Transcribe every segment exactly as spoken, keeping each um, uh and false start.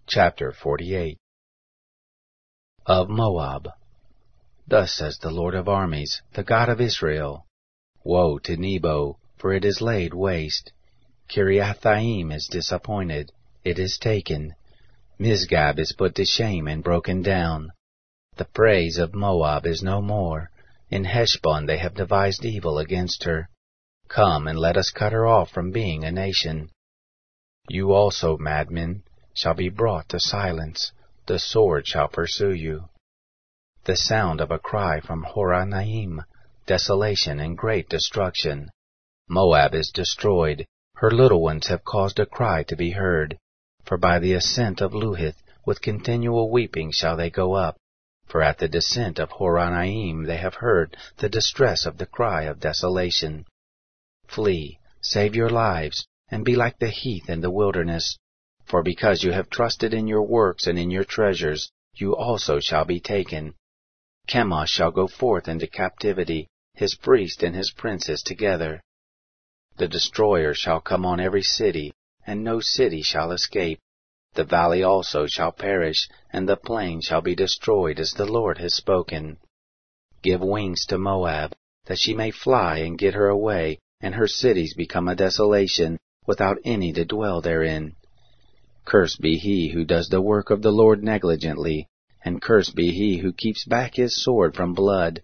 Chapter forty-eight. Of Moab. Thus says the Lord of armies, the God of Israel, Woe to Nebo, for it is laid waste. Kiriathaim is disappointed, it is taken. Misgab is put to shame and broken down. The praise of Moab is no more. In Heshbon they have devised evil against her. Come and let us cut her off from being a nation. You also, madmen, shall be brought to silence. The sword shall pursue you. The sound of a cry from Horonaim, desolation and great destruction. Moab is destroyed. Her little ones have caused a cry to be heard. For by the ascent of Luhith, with continual weeping shall they go up. For at the descent of Horonaim they have heard the distress of the cry of desolation. Flee, save your lives, and be like the heath in the wilderness. For because you have trusted in your works and in your treasures, you also shall be taken. Chemosh shall go forth into captivity, his priest and his princes together. The destroyer shall come on every city, and no city shall escape. The valley also shall perish, and the plain shall be destroyed, as the Lord has spoken. Give wings to Moab, that she may fly and get her away, and her cities become a desolation, without any to dwell therein. Cursed be he who does the work of the Lord negligently, and cursed be he who keeps back his sword from blood.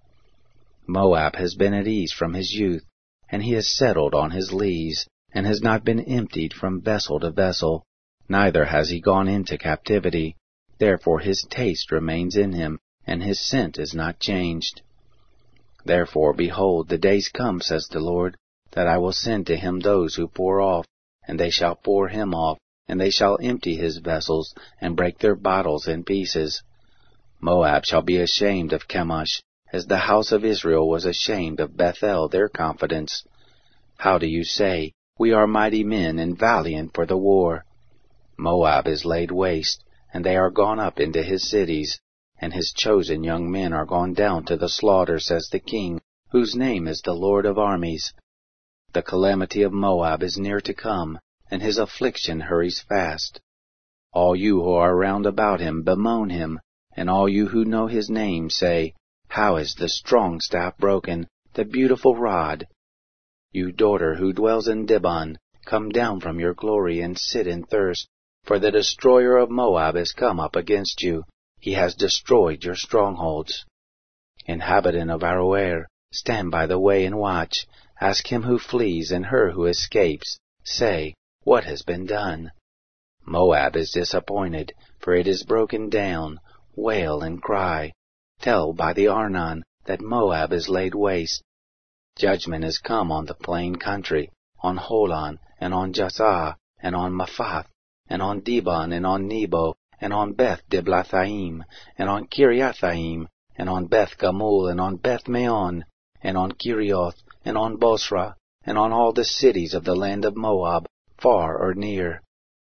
Moab has been at ease from his youth, and he has settled on his lees, and has not been emptied from vessel to vessel, neither has he gone into captivity. Therefore his taste remains in him, and his scent is not changed. Therefore, behold, the days come, says the Lord, that I will send to him those who pour off, and they shall pour him off, and they shall empty his vessels, and break their bottles in pieces. Moab shall be ashamed of Chemosh, as the house of Israel was ashamed of Bethel their confidence. How do you say, We are mighty men and valiant for the war? Moab is laid waste, and they are gone up into his cities, and his chosen young men are gone down to the slaughter, says the King, whose name is the Lord of armies. The calamity of Moab is near to come, and his affliction hurries fast. All you who are round about him bemoan him, and all you who know his name say, How is the strong staff broken, the beautiful rod? You daughter who dwells in Dibon, come down from your glory and sit in thirst, for the destroyer of Moab is come up against you. He has destroyed your strongholds. Inhabitant of Aroer, stand by the way and watch. Ask him who flees and her who escapes. Say, What has been done? Moab is disappointed, for it is broken down. Wail and cry. Tell by the Arnon that Moab is laid waste. Judgment is come on the plain country, on Holon, and on Jassah, and on Mephath, and on Dibon, and on Nebo, and on Beth Diblathaim, and on Kiriathaim, and on Beth Gamul, and on Beth Meon, and on Kirioth, and on Bosra, and on all the cities of the land of Moab, far or near.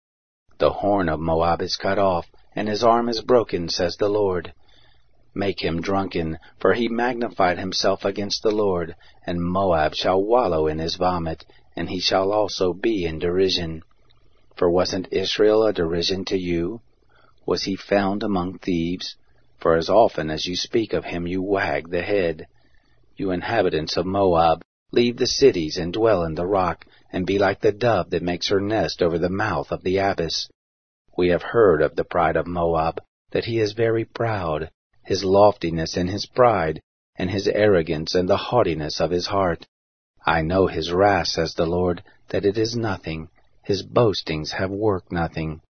The horn of Moab is cut off, and his arm is broken, says the Lord. Make him drunken, for he magnified himself against the Lord, and Moab shall wallow in his vomit, and he shall also be in derision. For wasn't Israel a derision to you? Was he found among thieves? For as often as you speak of him you wag the head. You inhabitants of Moab, leave the cities and dwell in the rock, and be like the dove that makes her nest over the mouth of the abyss. We have heard of the pride of Moab, that he is very proud, his loftiness and his pride, and his arrogance and the haughtiness of his heart. I know his wrath, says the Lord, that it is nothing, his boastings have worked nothing.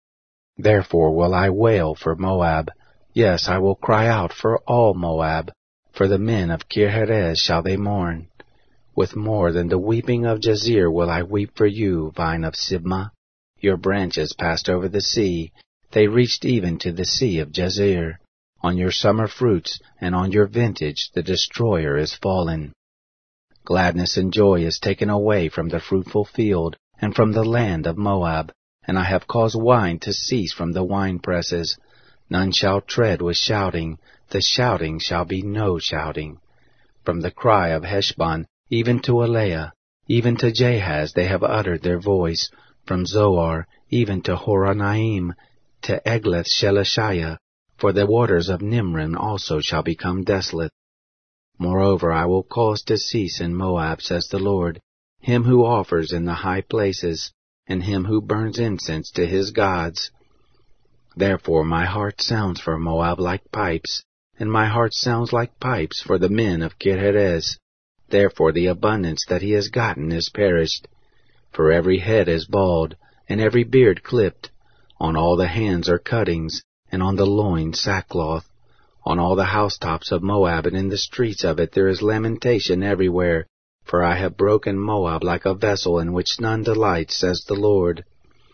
Therefore will I wail for Moab, yes, I will cry out for all Moab, for the men of Kirheres shall they mourn. With more than the weeping of Jazer will I weep for you, vine of Sibmah. Your branches passed over the sea, they reached even to the sea of Jazer. On your summer fruits and on your vintage the destroyer is fallen. Gladness and joy is taken away from the fruitful field, and from the land of Moab, and I have caused wine to cease from the winepresses. None shall tread with shouting, the shouting shall be no shouting. From the cry of Heshbon, even to Aleah, even to Jahaz they have uttered their voice, from Zoar, even to Horonaim, to Eglath-Shelishiah, for the waters of Nimrim also shall become desolate. Moreover, I will cause to cease in Moab, says the Lord, him who offers in the high places, and him who burns incense to his gods. Therefore my heart sounds for Moab like pipes, and my heart sounds like pipes for the men of Kirheres. Therefore the abundance that he has gotten is perished. For every head is bald, and every beard clipped. On all the hands are cuttings, and on the loins sackcloth. On all the housetops of Moab and in the streets of it there is lamentation everywhere. For I have broken Moab like a vessel in which none delights, says the Lord.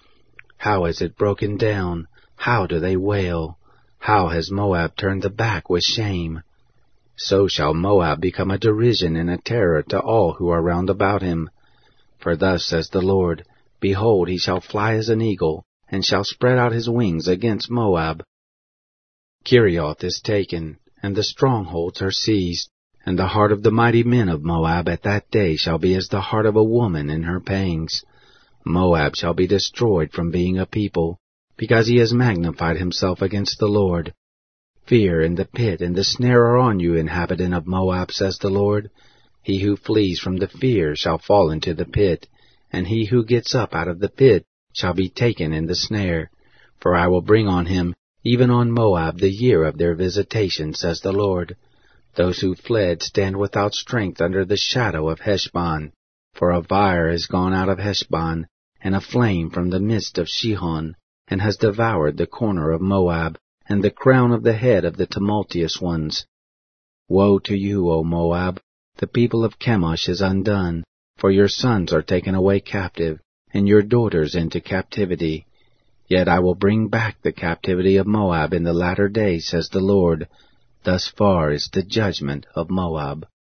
How is it broken down? How do they wail? How has Moab turned the back with shame? So shall Moab become a derision and a terror to all who are round about him. For thus says the Lord, Behold, he shall fly as an eagle, and shall spread out his wings against Moab. Kerioth is taken, and the strongholds are seized, and the heart of the mighty men of Moab at that day shall be as the heart of a woman in her pangs. Moab shall be destroyed from being a people, because he has magnified himself against the Lord. Fear and the pit and the snare are on you, inhabitant of Moab, says the Lord. He who flees from the fear shall fall into the pit, and he who gets up out of the pit shall be taken in the snare. For I will bring on him, even on Moab, the year of their visitation, says the Lord. Those who fled stand without strength under the shadow of Heshbon. For a fire is gone out of Heshbon, and a flame from the midst of Shihon, and has devoured the corner of Moab, and the crown of the head of the tumultuous ones. Woe to you, O Moab! The people of Chemosh is undone, for your sons are taken away captive, and your daughters into captivity. Yet I will bring back the captivity of Moab in the latter days, says the Lord. Thus far is the judgment of Moab.